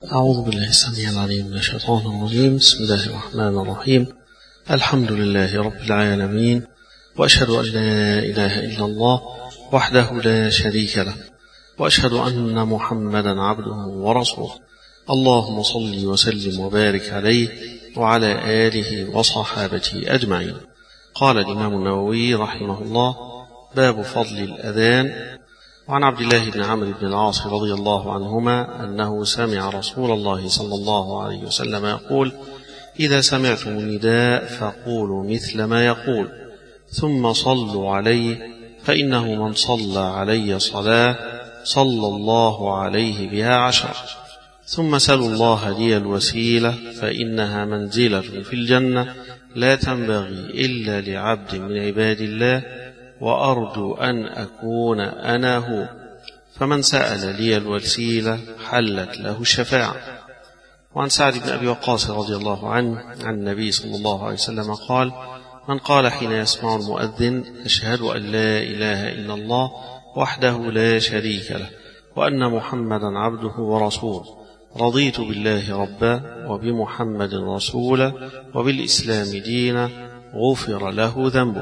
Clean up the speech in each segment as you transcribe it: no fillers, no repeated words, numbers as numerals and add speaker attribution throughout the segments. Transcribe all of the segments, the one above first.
Speaker 1: أعوذ بالله السميع العليم من الشيطان الرجيم. بسم الله الرحمن الرحيم. الحمد لله رب العالمين، وأشهد أن لا إله إلا الله وحده لا شريك له، وأشهد أن محمدا عبده ورسوله. اللهم صل وسلم وبارك عليه وعلى آله وصحابته أجمعين. قال الإمام النووي رحمه الله: باب فضل الأذان. وعن عبد الله بن عمرو بن العاص رضي الله عنهما أنه سمع رسول الله صلى الله عليه وسلم يقول: إذا سمعتم النداء فقولوا مثل ما يقول، ثم صلوا عليه، فإنه من صلى علي صلاة صلى الله عليه بها 10. ثم سلوا الله لي الوسيلة، فإنها منزلة في الجنة لا تنبغي إلا لعبد من عباد الله، وأرجو أن أكون أنا هو. فمن سأل لي الوسيلة حلت له الشفاعة. وعن سعد بن أبي وقاص رضي الله عنه عن النبي صلى الله عليه وسلم قال: من قال حين يسمع المؤذن: أشهد أن لا إله إلا الله وحده لا شريك له، وأن محمدا عبده ورسوله، رضيت بالله ربا وبمحمد رسولا وبالإسلام دينا، غفر له ذنبه.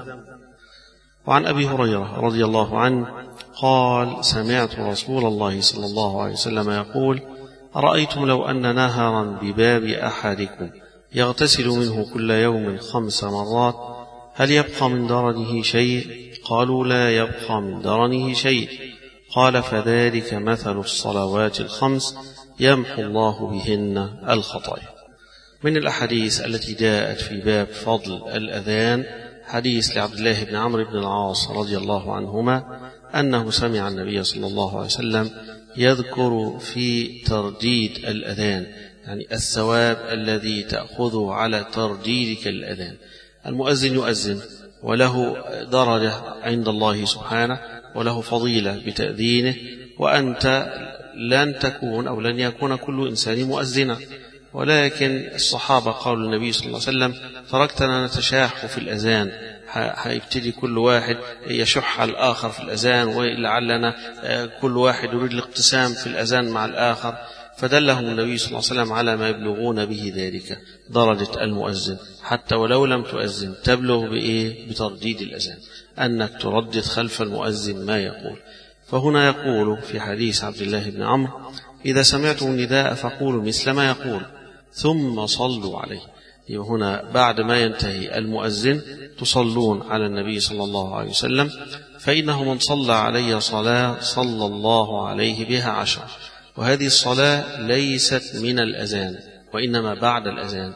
Speaker 1: وعن أبي هريرة رضي الله عنه قال: سمعت رسول الله صلى الله عليه وسلم يقول: أرأيتم لو أن نهرا بباب أحدكم يغتسل منه كل يوم 5 مرات، هل يبقى من درنه شيء؟ قالوا: لا يبقى من درنه شيء. قال: فذلك مثل الصلوات 5 يمحو الله بهن الخطايا. من الأحاديث التي جاءت في باب فضل الأذان حديث لعبد الله بن عمرو بن العاص رضي الله عنهما أنه سمع النبي صلى الله عليه وسلم يذكر في ترديد الأذان، يعني الثواب الذي تأخذه على ترديدك الأذان. المؤذن يؤذن وله درجة عند الله سبحانه، وله فضيلة بتأذينه، وأنت لن تكون أو لن يكون كل إنسان مؤذنا، ولكن الصحابة قالوا للنبي صلى الله عليه وسلم: تركتنا نتشاح في الأذان، هيبتدي كل واحد يشح على الآخر في الأذان، ولعلنا كل واحد يريد الاقتسام في الأذان مع الآخر. فدلهم النبي صلى الله عليه وسلم على ما يبلغون به ذلك درجة المؤذن، حتى ولو لم تؤذن تبلغ بإيه؟ بترديد الأذان، أنك تردد خلف المؤذن ما يقول. فهنا يقول في حديث عبد الله بن عمرو: إذا سمعتم النداء فقولوا مثل ما يقول، ثم صلوا عليه. هنا بعد ما ينتهي المؤذن تصلون على النبي صلى الله عليه وسلم، فإنه من صلى علي صلاة صلى الله عليه بها 10. وهذه الصلاة ليست من الأذان، وإنما بعد الأذان،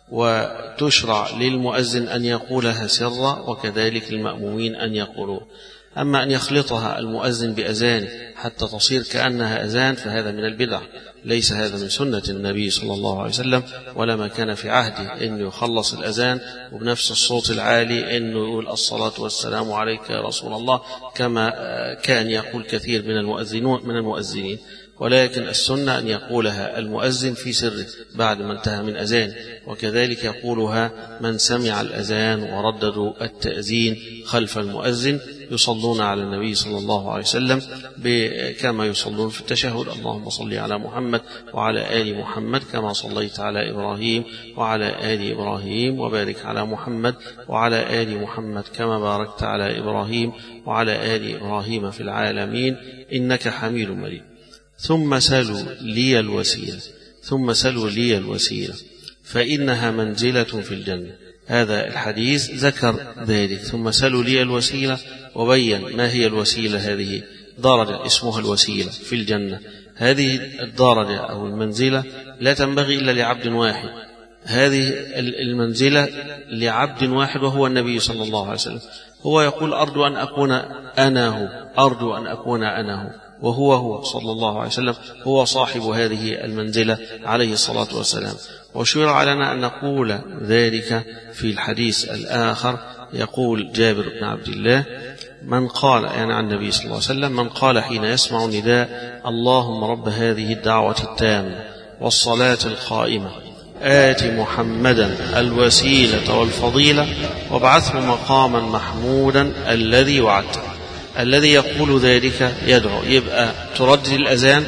Speaker 1: وتشرع للمؤذن أن يقولها سرا، وكذلك المأمومين أن يقولوا. أما أن يخلطها المؤذن بأذان حتى تصير كأنها أذان فهذا من البدع، ليس هذا من سنة النبي صلى الله عليه وسلم، ولا ما كان في عهده أنه يخلص الأذان وبنفس الصوت العالي أنه يقول: الصلاة والسلام عليك يا رسول الله، كما كان يقول كثير من المؤذنين. ولكن السنة أن يقولها المؤذن في سره بعد ما انتهى من أذان، وكذلك يقولها من سمع الأذان ورددوا التأذين خلف المؤذن، يصلون على النبي صلى الله عليه وسلم كما يصلون في التشهد: اللهم صل على محمد وعلى آل محمد كما صليت على إبراهيم وعلى آل إبراهيم، وبارك على محمد وعلى آل محمد كما باركت على إبراهيم وعلى آل إبراهيم في العالمين إنك حميد مجيد. ثم سلوا لي الوسيلة فإنها منزلة في الجنة. هذا الحديث ذكر ذلك، ثم سلوا لي الوسيلة، وبين ما هي الوسيلة. هذه درجة اسمها الوسيلة في الجنة. هذه الدرجة أو المنزلة لا تنبغي إلا لعبد واحد. هذه المنزلة لعبد واحد وهو النبي صلى الله عليه وسلم. هو يقول: أرجو أن أكون أنا هو، وهو صلى الله عليه وسلم هو صاحب هذه المنزلة عليه الصلاة والسلام. وشرع لنا أن نقول ذلك في الحديث الآخر. يقول جابر بن عبد الله: من قال، يعني عن النبي صلى الله عليه وسلم: من قال حين يسمع نداء: اللهم رب هذه الدعوة التامة والصلاة القائمة آت محمدا الوسيلة والفضيلة وابعثه مقاما محمودا الذي وعدته. الذي يقول ذلك يدعو، يبقى تردد الأذان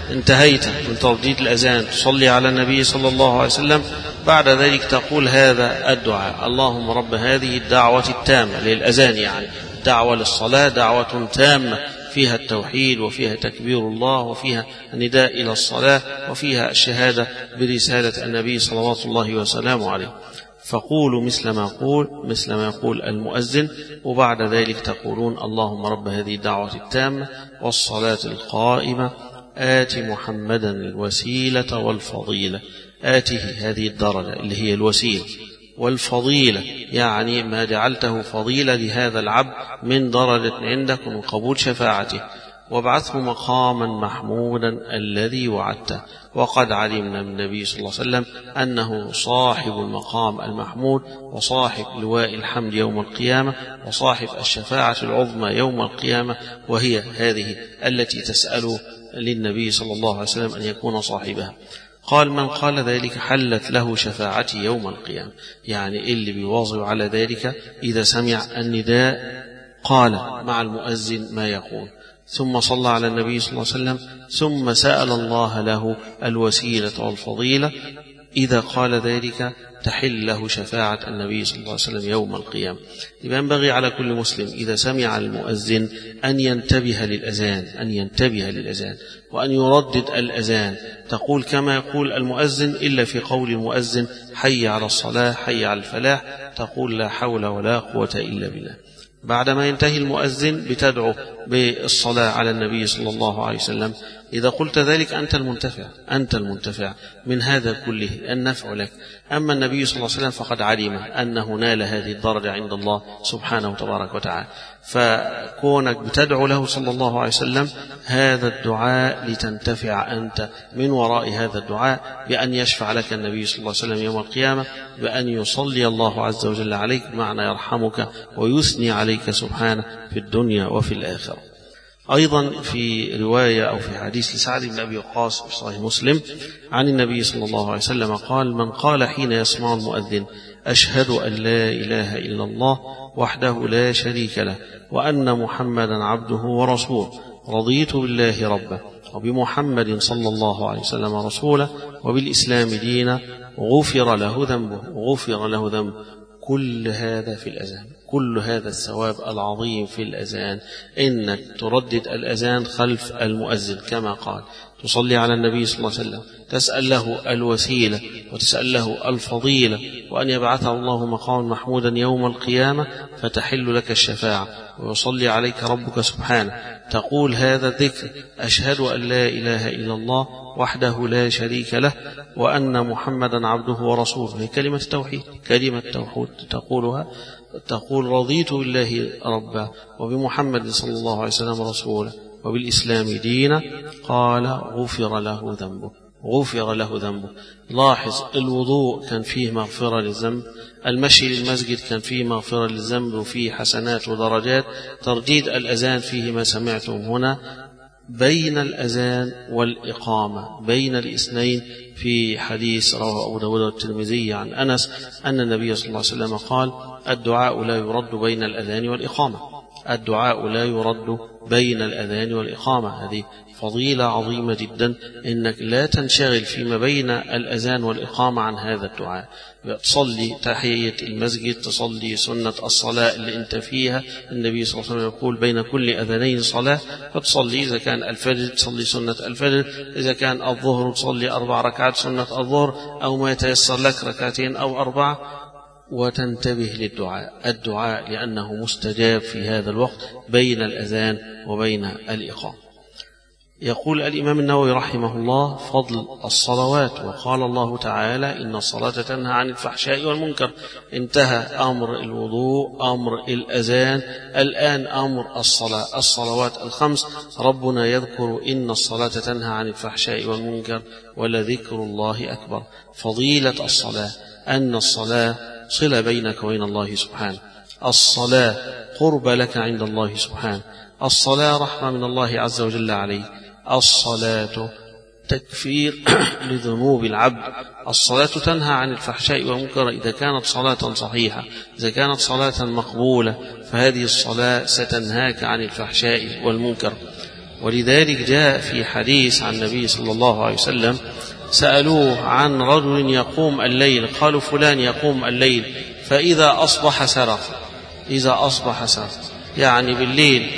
Speaker 1: انتهيت من ترديد الأذان تصلي على النبي صلى الله عليه وسلم. بعد ذلك تقول هذا الدعاء: اللهم رب هذه الدعوة التامة للأذان، يعني دعوة للصلاة، دعوة تامة فيها التوحيد وفيها تكبير الله وفيها النداء إلى الصلاة وفيها الشهادة برسالة النبي صلوات الله وسلامه عليه. فقولوا مثل ما يقول المؤذن، وبعد ذلك تقولون: اللهم رب هذه الدعوة التامة والصلاة القائمة آت محمدا الوسيلة والفضيلة. آته هذه الدرجة اللي هي الوسيلة، والفضيلة يعني ما جعلته فضيلة لهذا العبد من درجة عندك ومن قبول شفاعته، وابعثه مقاما محمودا الذي وعدته. وقد علمنا من النبي صلى الله عليه وسلم أنه صاحب المقام المحمود وصاحب لواء الحمد يوم القيامة وصاحب الشفاعة العظمى يوم القيامة، وهي هذه التي تسأل للنبي صلى الله عليه وسلم أن يكون صاحبها. قال: من قال ذلك حلت له شفاعتي يوم القيامة. يعني اللي بيواظب على ذلك إذا سمع النداء قال مع المؤذن ما يقول، ثم صلى على النبي صلى الله عليه وسلم، ثم سأل الله له الوسيلة والفضيلة. إذا قال ذلك تحل له شفاعة النبي صلى الله عليه وسلم يوم القيامة. ينبغي على كل مسلم إذا سمع المؤذن أن ينتبه للأذان وأن يردد الأذان. تقول كما يقول المؤذن، إلا في قول المؤذن: حي على الصلاة، حي على الفلاح، تقول: لا حول ولا قوة إلا بالله. بعدما ينتهي المؤذن بتدعو بالصلاة على النبي صلى الله عليه وسلم. إذا قلت ذلك أنت المنتفع من هذا كله، النفع لك. أما النبي صلى الله عليه وسلم فقد علم أنه نال هذه الدرجة عند الله سبحانه وتبارك وتعالى، فكونك بتدعو له صلى الله عليه وسلم هذا الدعاء لتنتفع أنت من وراء هذا الدعاء، بأن يشفع لك النبي صلى الله عليه وسلم يوم القيامة، بأن يصلي الله عز وجل عليك، معنى يرحمك ويثني عليك سبحانه في الدنيا وفي الآخرة. أيضا في رواية أو في حديث لسعد بن أبي وقاص في صحيح مسلم عن النبي صلى الله عليه وسلم قال: من قال حين يسمع المؤذن: أشهد أن لا إله إلا الله وحده لا شريك له وأن محمدا عبده ورسوله، رضيت بالله ربا وبمحمد صلى الله عليه وسلم رسوله وبالإسلام دينا، غفر له ذنبه. كل هذا في الأذان، كل هذا الثواب العظيم في الأذان، إنك تردد الأذان خلف المؤذن كما قال، تصلي على النبي صلى الله عليه وسلم، تسأل له الوسيلة وتسأل له الفضيلة، وأن يبعثه الله مقاما محمودا يوم القيامة فتحل لك الشفاعة ويصلي عليك ربك سبحانه. تقول هذا الذكر: أشهد أن لا إله إلا الله وحده لا شريك له وأن محمدا عبده ورسوله. هي كلمة التوحيد، تقولها، تقول: رضيت بالله ربا وبمحمد صلى الله عليه وسلم رسولا وبالإسلام دينا. قال: غفر له ذنبه. لاحظ، الوضوء كان فيه مغفرة للذنب، المشي للمسجد كان فيه مغفرة للذنب وفيه حسنات ودرجات، ترديد الأذان فيه ما سمعتم هنا. بين الأذان والإقامة بين الاثنين في حديث رواه أبو داود والترمذي عن أنس أن النبي صلى الله عليه وسلم قال: الدعاء لا يرد بين الأذان والإقامة. هذه فضيلة عظيمة جدا، إنك لا تنشغل فيما بين الأذان والإقامة عن هذا الدعاء. تصلي تحية المسجد، تصلي سنة الصلاة اللي انت فيها، النبي صلى الله عليه وسلم يقول: بين كل أذانين صلاة، فتصلي إذا كان الفجر تصلي سنة الفجر، إذا كان الظهر تصلي 4 ركعات سنة الظهر، أو ما يتيسر لك 2 أو 4. وتنتبه الدعاء لأنه مستجاب في هذا الوقت بين الأذان وبين الإقامة. يقول الإمام النووي رحمه الله: فضل الصلوات. وقال الله تعالى: إن الصلاة تنهى عن الفحشاء والمنكر. انتهى أمر الوضوء، أمر الأذان، الآن أمر الصلوات الخمس. ربنا يذكر: إن الصلاة تنهى عن الفحشاء والمنكر ولذكر الله أكبر. فضيلة الصلاة أن الصلاة صلة بينك وبين الله سبحانه، الصلاة قرب لك عند الله سبحانه، الصلاة رحمة من الله عز وجل عليك، الصلاة تكفير لذنوب العبد، الصلاة تنهى عن الفحشاء والمنكر إذا كانت صلاة صحيحة، إذا كانت صلاة مقبولة فهذه الصلاة ستنهاك عن الفحشاء والمنكر. ولذلك جاء في حديث عن النبي صلى الله عليه وسلم سألوه عن رجل يقوم الليل، قالوا فلان يقوم الليل فإذا أصبح سرق. إذا أصبح سرق يعني بالليل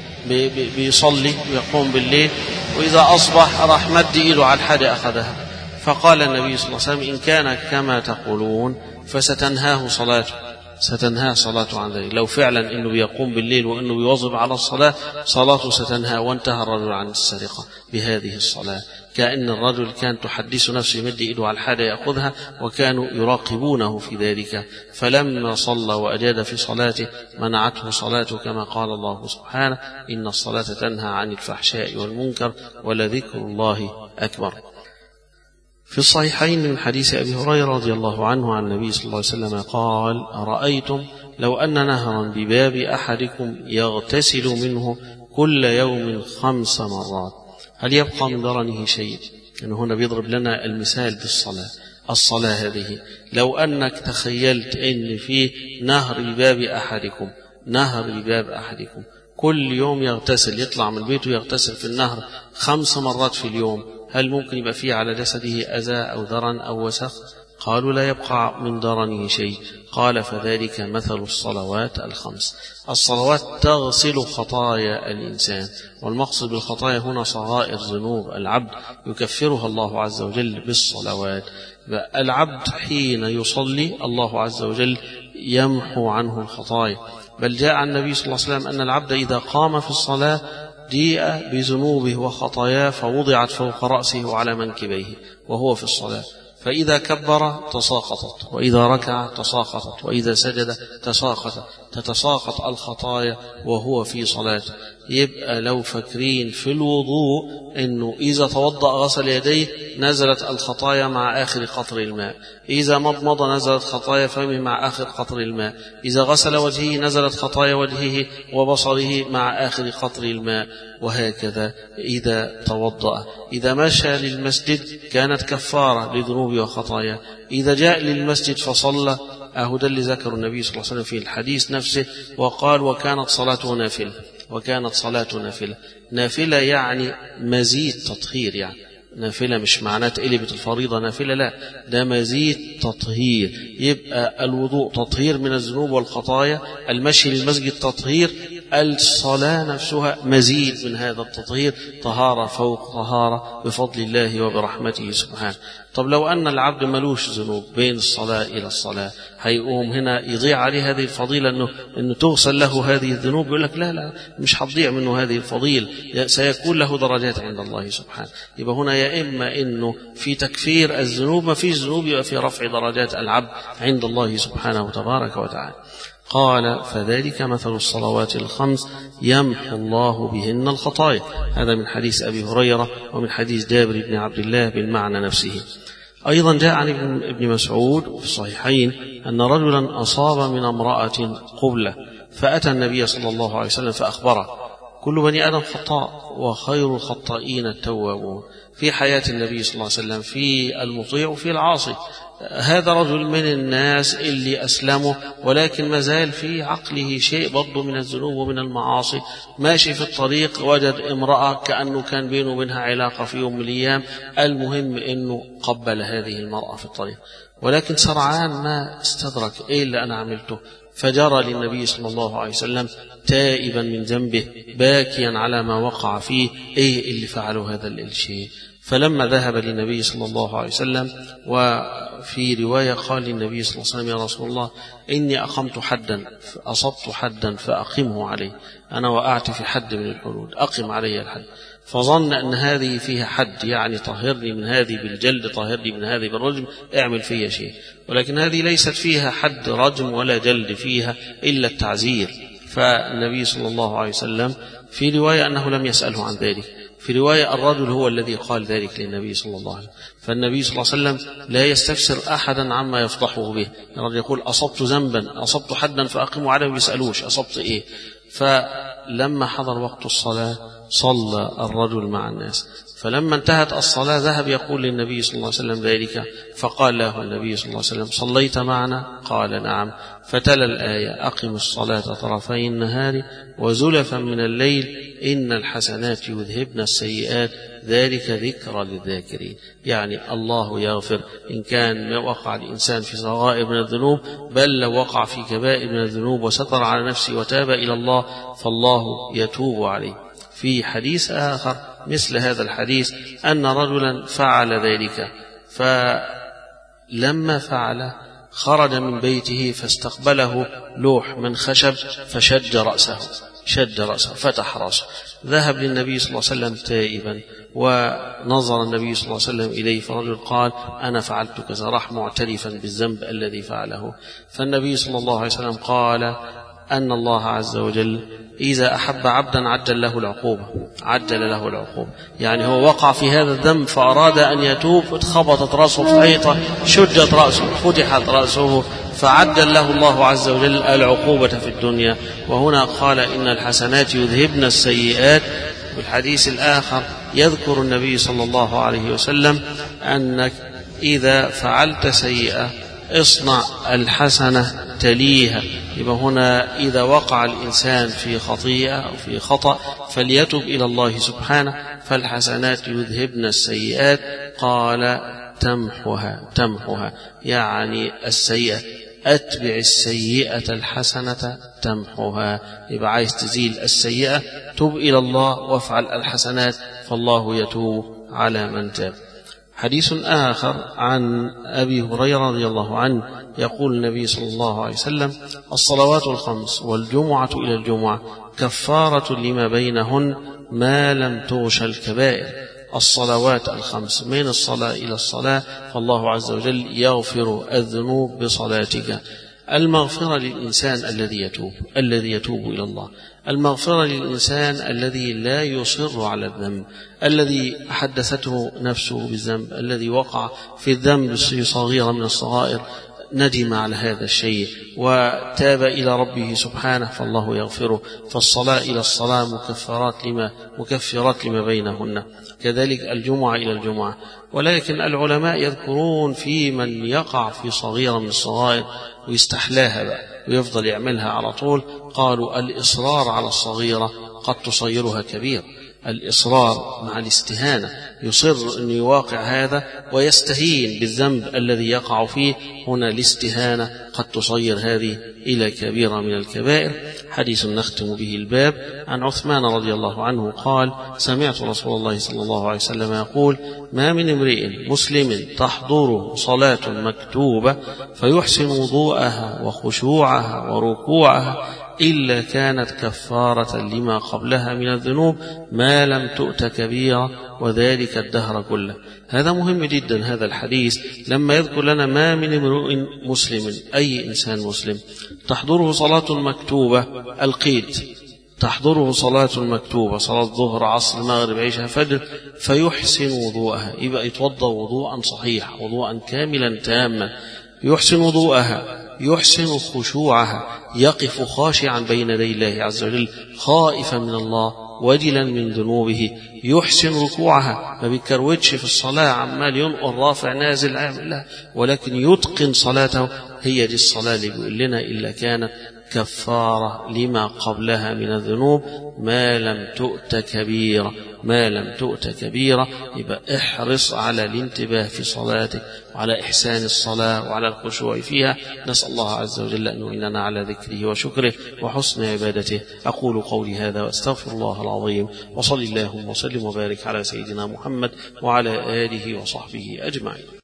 Speaker 1: بيصلي ويقوم بالليل، وإذا أصبح راح مد إيده على الحاجة أخذها. فقال النبي صلى الله عليه وسلم إن كان كما تقولون فستنهاه صلاته، ستنهى صلاته عن ذلك. لو فعلا إنه بيقوم بالليل وإنه بيواظب على الصلاة صلاته ستنهى، وانتهى الرجل عن السرقة بهذه الصلاة. كأن الرجل كان تحدث نفسه يمد إيده على الحاجة يأخذها، وكانوا يراقبونه في ذلك، فلما صلى وأجاد في صلاته منعته صلاته، كما قال الله سبحانه إن الصلاة تنهى عن الفحشاء والمنكر ولذكر الله أكبر. في الصحيحين من حديث أبي هريرة رضي الله عنه عن النبي صلى الله عليه وسلم قال أرأيتم لو أن نهرا بباب أحدكم يغتسل منه كل يوم 5 مرات هل يبقى من درنه شيء؟ يعني هنا بيضرب لنا المثال بالصلاة. الصلاة هذه لو أنك تخيلت أن في نهر بباب أحدكم، نهر بباب أحدكم كل يوم يغتسل، يطلع من بيته يغتسل في النهر 5 مرات في اليوم، هل ممكن يبقى فيه على جسده أذى أو درن أو وسخ؟ قالوا لا يبقى من درنه شيء. قال فذلك مثل الصلوات ال5. الصلوات تغسل خطايا الإنسان، والمقصد بالخطايا هنا صغائر ذنوب العبد يكفرها الله عز وجل بالصلوات. العبد حين يصلي الله عز وجل يمحو عنه الخطايا، بل جاء عن النبي صلى الله عليه وسلم أن العبد إذا قام في الصلاة جيء بذنوبه وخطاياه فوضعت فوق رأسه على منكبيه وهو في الصلاة، فإذا كبر تساقطت، وإذا ركع تساقطت، وإذا سجد تتساقط الخطايا وهو في صلاته. يبقى لو فاكرين في الوضوء أنه إذا توضأ غسل يديه نزلت الخطايا مع آخر قطر الماء، إذا مضمض نزلت خطايا فمه مع آخر قطر الماء، إذا غسل وجهه نزلت خطايا وجهه وبصره مع آخر قطر الماء، وهكذا إذا توضأ. إذا مشى للمسجد كانت كفارة لذنوبه وخطاياه، إذا جاء للمسجد فصلى ده اللي ذكر النبي صلى الله عليه وسلم في الحديث نفسه وقال وكانت صلاته نافلة. وكانت صلاته نافلة. نافلة يعني مزيد تطهير، يعني نافلة مش معناه قلبت الفريضة نافلة، لا، ده مزيد تطهير. يبقى الوضوء تطهير من الذنوب والخطايا، المشي للمسجد تطهير، الصلاة نفسها مزيد من هذا التطهير، طهارة فوق طهارة بفضل الله وبرحمته سبحانه. طب لو أن العبد ملوش ذنوب بين الصلاة إلى الصلاة، هيقوم هنا يضيع عليه هذه الفضيلة أنه تغسل له هذه الذنوب؟ يقول لك لا مش هتضيع منه هذه الفضيلة، سيكون له درجات عند الله سبحانه. يبقى هنا يا إما أنه في تكفير الذنوب، ما فيش ذنوب، يبقى في رفع درجات العبد عند الله سبحانه تبارك وتعالى. قال فذلك مثل الصلوات ال5 يمحو الله بهن الخطايا. هذا من حديث أبي هريرة ومن حديث جابر بن عبد الله بالمعنى نفسه. أيضا جاء عن ابن مسعود في الصحيحين أن رجلا أصاب من امرأة قبلة فأتى النبي صلى الله عليه وسلم فأخبره كل بني آدم خطاء وخير الخطائين التوابون. في حياة النبي صلى الله عليه وسلم في المطيع وفي العاصي. هذا رجل من الناس اللي أسلموا ولكن ما زال في عقله شيء برضه من الذنوب ومن المعاصي، ماشي في الطريق وجد امرأة كأنه كان بينه وبينها علاقة في يوم من الأيام، المهم أنه قبل هذه المرأة في الطريق، ولكن سرعان ما استدرك إيه اللي أنا عملته، فجرى للنبي صلى الله عليه وسلم تائبا من ذنبه باكيا على ما وقع فيه، إيه اللي فعلوا هذا الشيء. فلما ذهب للنبي صلى الله عليه وسلم، وفي رواية قال للنبي صلى الله عليه وسلم يا رسول الله إني أقمت حدا أصبت حدا فأقمه علي، أنا وقعت في حد من الحدود أقم علي الحد. فظن أن هذه فيها حد، يعني طهرني من هذه بالجلد، طهرني من هذه بالرجم، اعمل فيها شيء، ولكن هذه ليست فيها حد رجم ولا جلد، فيها إلا التعزير. فالنبي صلى الله عليه وسلم في رواية أنه لم يسأله عن ذلك، في رواية الرجل هو الذي قال ذلك للنبي صلى الله عليه وسلم. فالنبي صلى الله عليه وسلم لا يستفسر أحدا عما يفضحه به، الرجل يقول أصبت ذنبا أصبت حدا فأقيموا عليه، ويسألوش أصبت إيه. فلما حضر وقت الصلاة صلى الرجل مع الناس، فلما انتهت الصلاة ذهب يقول للنبي صلى الله عليه وسلم ذلك، فقال له النبي صلى الله عليه وسلم: صليت معنا؟ قال: نعم. فتلا الآية: أقم الصلاة طرفي النهار وزلفا من الليل إن الحسنات يذهبن السيئات ذلك ذكرى للذاكرين. يعني الله يغفر إن كان ما وقع الإنسان في صغائر من الذنوب، بل لو وقع في كبائر من الذنوب وستر على نفسه وتاب إلى الله فالله يتوب عليه. في حديث آخر مثل هذا الحديث أن رجلا فعل ذلك، فلما فعل خرج من بيته فاستقبله لوح من خشب فشد رأسه فتح رأسه. ذهب للنبي صلى الله عليه وسلم تائبا، ونظر النبي صلى الله عليه وسلم إليه، فرجل قال: أنا فعلت كذا، راح معترفا بالذنب الذي فعله. فالنبي صلى الله عليه وسلم قال أن الله عز وجل إذا أحب عبدا عجل له العقوبة. يعني هو وقع في هذا الذنب فأراد أن يتوب، اتخبطت رأسه في حيطة، شجت رأسه، فتحت رأسه، فعجل له الله عز وجل العقوبة في الدنيا. وهنا قال: إن الحسنات يذهبن السيئات. والحديث الآخر يذكر النبي صلى الله عليه وسلم أنك إذا فعلت سيئة اصنع الحسنة تليها. يبقى هنا إذا وقع الإنسان في خطيئة أو في خطأ فليتب إلى الله سبحانه، فالحسنات يذهبن السيئات. قال: تمحها يعني السيئة، أتبع السيئة الحسنة تمحها. يبقى عايز تزيل السيئة تب إلى الله وافعل الحسنات فالله يتوب على من تاب. حديث آخر عن أبي هريرة رضي الله عنه يقول النبي صلى الله عليه وسلم: الصلوات الخمس والجمعة إلى الجمعة كفارة لما بينهن ما لم تغش الكبائر. الصلوات الخمس من الصلاة إلى الصلاة، فالله عز وجل يغفر الذنوب بصلاتك. المغفرة للإنسان الذي يتوب إلى الله، المغفرة للإنسان الذي لا يصر على الذنب، الذي حدثته نفسه بالذنب، الذي وقع في الذنب صغيرة من الصغائر، ندم على هذا الشيء وتاب إلى ربه سبحانه فالله يغفره. فالصلاة إلى الصلاة مكفرات لما بينهن، كذلك الجمعة إلى الجمعة. ولكن العلماء يذكرون في من يقع في صغيرة من الصغائر ويستحلاها بقى ويفضل يعملها على طول، قالوا: الإصرار على الصغيرة قد تصيرها كبير. الإصرار مع الاستهانة، يصر أن يواقع هذا ويستهين بالذنب الذي يقع فيه، هنا الاستهانة قد تصير هذه إلى كبيرة من الكبائر. حديث نختم به الباب عن عثمان رضي الله عنه قال: سمعت رسول الله صلى الله عليه وسلم يقول: ما من امرئ مسلم تحضره صلاة مكتوبة فيحسن وضوءها وخشوعها وركوعها إلا كانت كفارة لما قبلها من الذنوب ما لم تؤت كبيرة، وذلك الدهر كله. هذا مهم جدا هذا الحديث لما يذكر لنا ما من امرئ مسلم، أي إنسان مسلم، تحضره صلاة مكتوبة، القيد تحضره صلاة مكتوبة، صلاة ظهر عصر مغرب عشاء فجر، فيحسن وضوءها، يبقى يتوضأ وضوءا صحيحا وضوءا كاملا تاما، يحسن وضوءها، يحسن خشوعها، يقف خاشعا بين يدي الله عز وجل خائفا من الله وجلا من ذنوبه، يحسن ركوعها، ما بيكروتش في الصلاة عمال ينقر رافع نازل عامل، ولكن يتقن صلاته. هي دي الصلاة اللي بيقول لنا إلا كانت كفارة لما قبلها من الذنوب ما لم تؤت كبيرة. يبقى احرص على الانتباه في صلاتك وعلى إحسان الصلاة وعلى الخشوع فيها. نسأل الله عز وجل أن يعيننا على ذكره وشكره وحسن عبادته. أقول قولي هذا وأستغفر الله العظيم، وصلى اللهم وسلم وبارك على سيدنا محمد وعلى آله وصحبه أجمعين.